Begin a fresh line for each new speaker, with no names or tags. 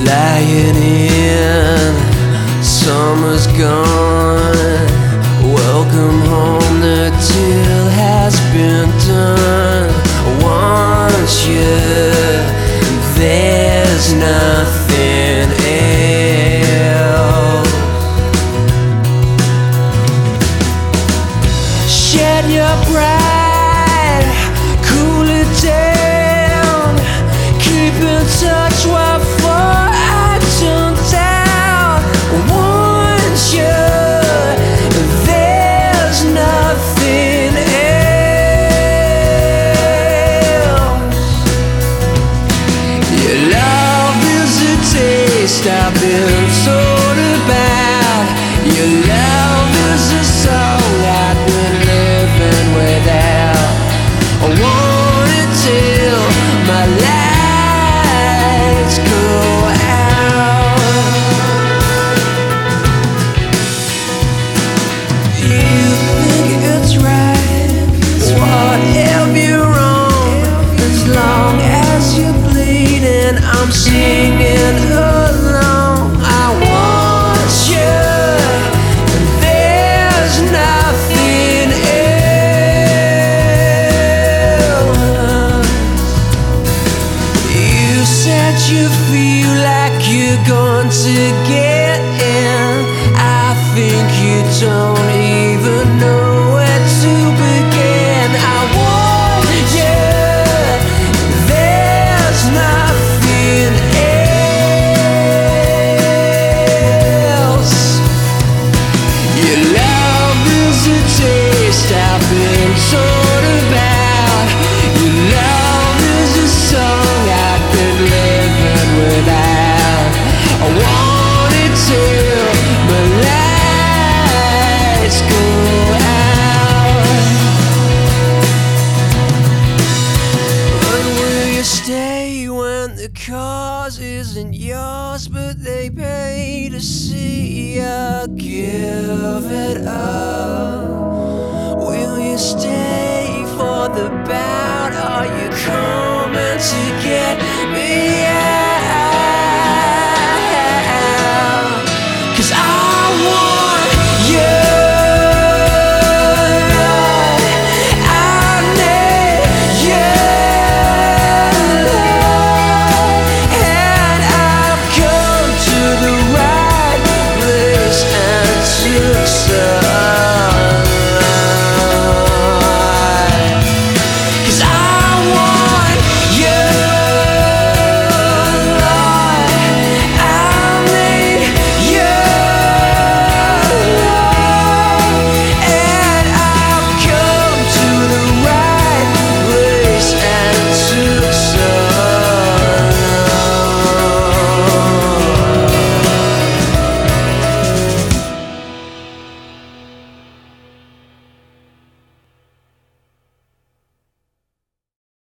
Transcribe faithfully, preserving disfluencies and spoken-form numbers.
Lying in, summer's gone. Welcome home, the deal has been done. Once you, there's nothing else. Shed your pride, cool it down. Keep in touch while I turn down. Once you, there's nothing else. Your love is a taste I've been told about. Your love is a song I've been living without. I want it till my lights go out. You think it's right, whatever you're wrong. As long as you're bleeding, I'm singing along. I want you, and there's nothing else. You said you feel like you're going to get in. I think you don't even know where to begin. I want you, there's nothing else. Your love is a taste I've been told about. Your love is a song I've been living without. I want it till my lights go out. But will you stay when the cause isn't yours, but they pay to see you give it up? Will you stay for the bout? Are you coming to get